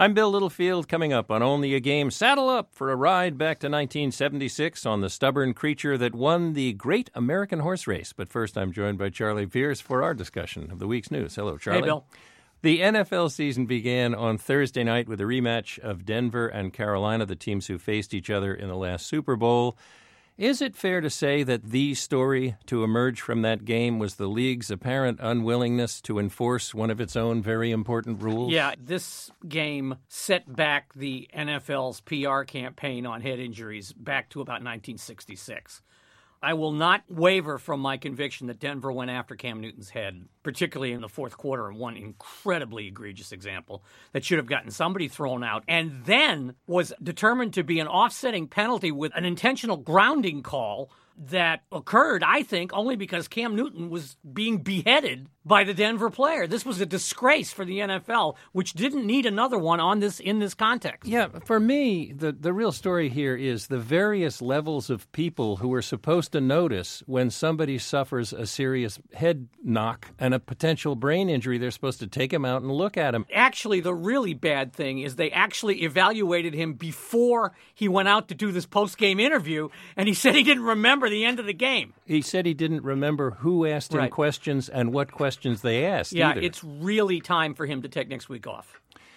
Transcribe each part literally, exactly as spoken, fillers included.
I'm Bill Littlefield. Coming up on Only a Game, saddle up for a ride back to nineteen seventy-six on the stubborn creature that won the Great American Horse Race. But first, I'm joined by Charlie Pierce for our discussion of the week's news. Hello, Charlie. Hey, Bill. The N F L season began on Thursday night with a rematch of Denver and Carolina, the teams who faced each other in the last Super Bowl. Is it fair to say that the story to emerge from that game was the league's apparent unwillingness to enforce one of its own very important rules? Yeah, this game set back the N F L's P R campaign on head injuries back to about nineteen sixty-six. I will not waver from my conviction that Denver went after Cam Newton's head, particularly in the fourth quarter, in one incredibly egregious example that should have gotten somebody thrown out, and then was determined to be an offsetting penalty with an intentional grounding call that occurred, I think, only because Cam Newton was being beheaded by the Denver player. This was a disgrace for the N F L, which didn't need another one on this in this context. Yeah, for me, the, the real story here is the various levels of people who are supposed to notice when somebody suffers a serious head knock and a potential brain injury. They're supposed to take him out and look at him. Actually, the really bad thing is they actually evaluated him before he went out to do this post-game interview, and he said he didn't remember the end of the game. He said he didn't remember who asked him Right. questions and what questions they asked Yeah, either. it's really time for him to take next week off.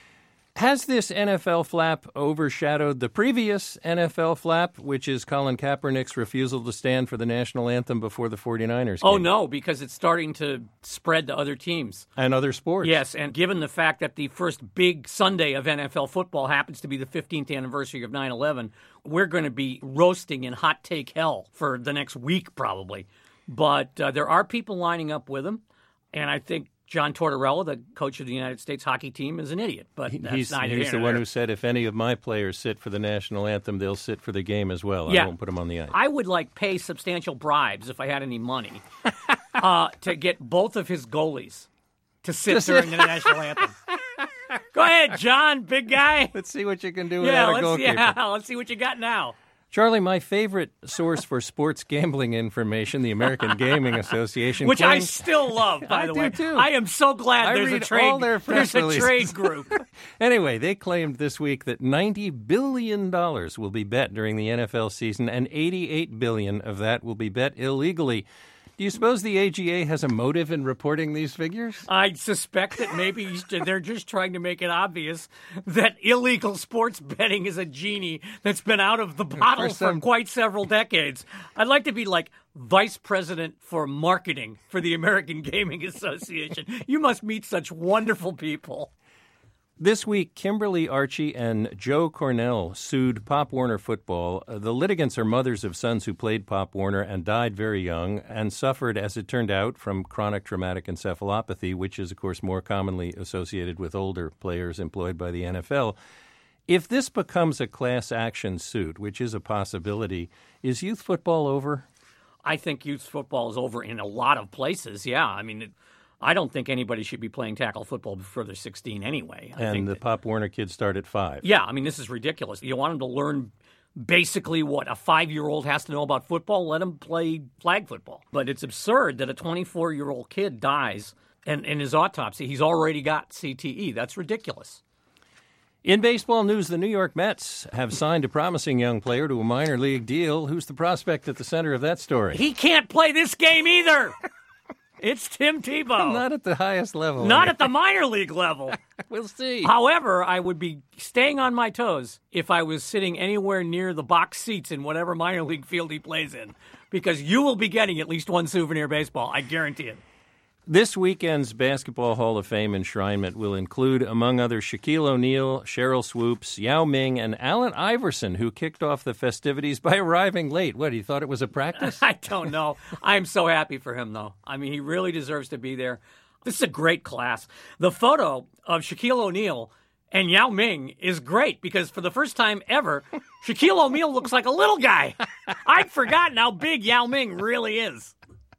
Has this N F L flap overshadowed the previous N F L flap, which is Colin Kaepernick's refusal to stand for the national anthem before the 49ers game? Oh, no, because it's starting to spread to other teams. And other sports. Yes, and given the fact that the first big Sunday of N F L football happens to be the fifteenth anniversary of nine eleven, we're going to be roasting in hot take hell for the next week probably. But uh, there are people lining up with him, and I think John Tortorella, the coach of the United States hockey team, is an idiot. But that's he's neither he's here the nor one there. who said if any of my players sit for the national anthem, they'll sit for the game as well. Yeah. I won't put them on the ice. I would like pay substantial bribes if I had any money uh, to get both of his goalies to sit during the national anthem. Go ahead, John, big guy. Let's see what you can do Yeah, without a let's, goalkeeper. yeah, let's see what you got now. Charlie, my favorite source for sports gambling information, the American Gaming Association, Which I claims- still love, by I the do, way. too. I am so glad I there's a read trade. all their press there's a releases. trade group. Anyway, they claimed this week that ninety billion dollars will be bet during the N F L season, and eighty-eight billion dollars of that will be bet illegally. Do you suppose the A G A has a motive in reporting these figures? I suspect that maybe they're just trying to make it obvious that illegal sports betting is a genie that's been out of the bottle For some- for quite several decades. I'd like to be like vice president for marketing for the American Gaming Association. You must meet such wonderful people. This week, Kimberly Archie and Joe Cornell sued Pop Warner Football. Uh, the litigants are mothers of sons who played Pop Warner and died very young and suffered, as it turned out, from chronic traumatic encephalopathy, which is, of course, more commonly associated with older players employed by the N F L. If this becomes a class action suit, which is a possibility, is youth football over? I think youth football is over in a lot of places, yeah. I mean, it, I don't think anybody should be playing tackle football before they're sixteen anyway. I and think the that, Pop Warner kids start at five. Yeah, I mean, this is ridiculous. You want them to learn basically what a five-year-old has to know about football? Let them play flag football. But it's absurd that a twenty-four-year-old kid dies, and in his autopsy, he's already got C T E. That's ridiculous. In baseball news, the New York Mets have signed a promising young player to a minor league deal. Who's the prospect at the center of that story? He can't play this game either. It's Tim Tebow. Not at the highest level. Not at the minor league level. We'll see. However, I would be staying on my toes if I was sitting anywhere near the box seats in whatever minor league field he plays in, because you will be getting at least one souvenir baseball. I guarantee it. This weekend's Basketball Hall of Fame enshrinement will include, among others, Shaquille O'Neal, Cheryl Swoops, Yao Ming, and Allen Iverson, who kicked off the festivities by arriving late. What, he thought it was a practice? I don't know. I'm so happy for him, though. I mean, he really deserves to be there. This is a great class. The photo of Shaquille O'Neal and Yao Ming is great because for the first time ever, Shaquille O'Neal looks like a little guy. I'd forgotten how big Yao Ming really is.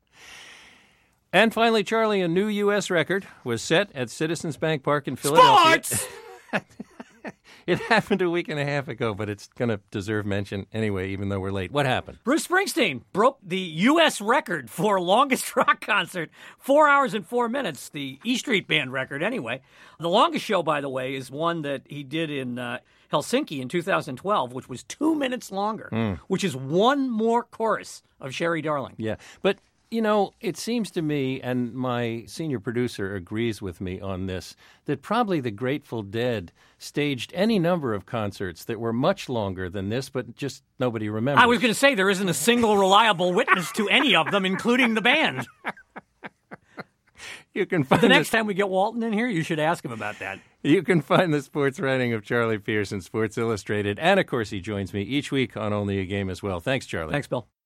And finally, Charlie, a new U S record was set at Citizens Bank Park in Philadelphia. Sports! It happened a week and a half ago, but it's going to deserve mention anyway, even though we're late. What happened? Bruce Springsteen broke the U S record for longest rock concert, four hours and four minutes, the E Street Band record anyway. The longest show, by the way, is one that he did in uh, Helsinki in two thousand twelve, which was two minutes longer, mm. which is one more chorus of Sherry Darling. Yeah, but, you know, it seems to me, and my senior producer agrees with me on this, that probably the Grateful Dead staged any number of concerts that were much longer than this, but just nobody remembers. I was going to say there isn't a single reliable witness to any of them, including the band. You can find the next the, time we get Walton in here, you should ask him about that. You can find the sports writing of Charlie Pierce in Sports Illustrated. And, of course, he joins me each week on Only a Game as well. Thanks, Charlie. Thanks, Bill.